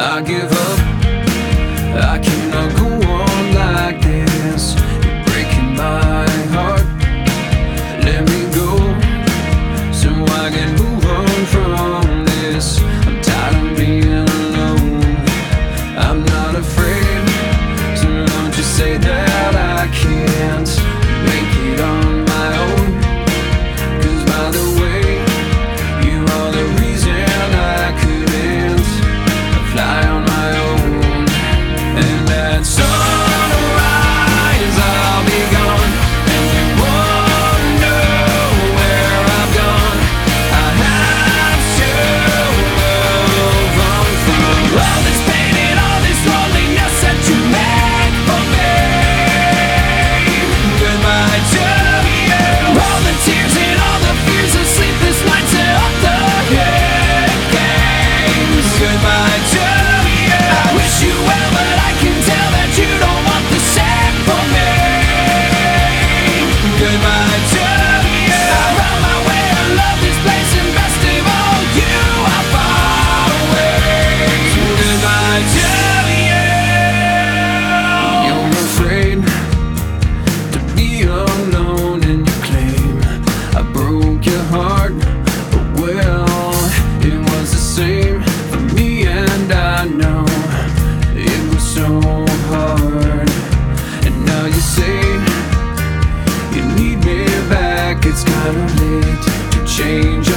I give up, I cannot go on like this. You're breaking my heart, let me go, so I can move on from this. I'm tired of being alone, I'm not afraid, so don't you say that I can't make it on my own. 'Cause by the way, you are the reason I couldn't fly on my own. And at sunrise I'll be gone, and you won't know where I've gone. I have to move on from all this pain and all this loneliness that you make for me. Goodbye to you, all the tears and all the fears, the sleepless nights and all the hate games. Goodbye to you, I wish you well, but I can tell that you don't want the same for me. Goodbye to you, I run my way, I love this place, and best of all, you are far away. So goodbye to you. You're afraid to be alone, and you claim I broke your heart, but well, it was the same for me, and I know it was so hard. And now you say you need me back, it's kinda late to change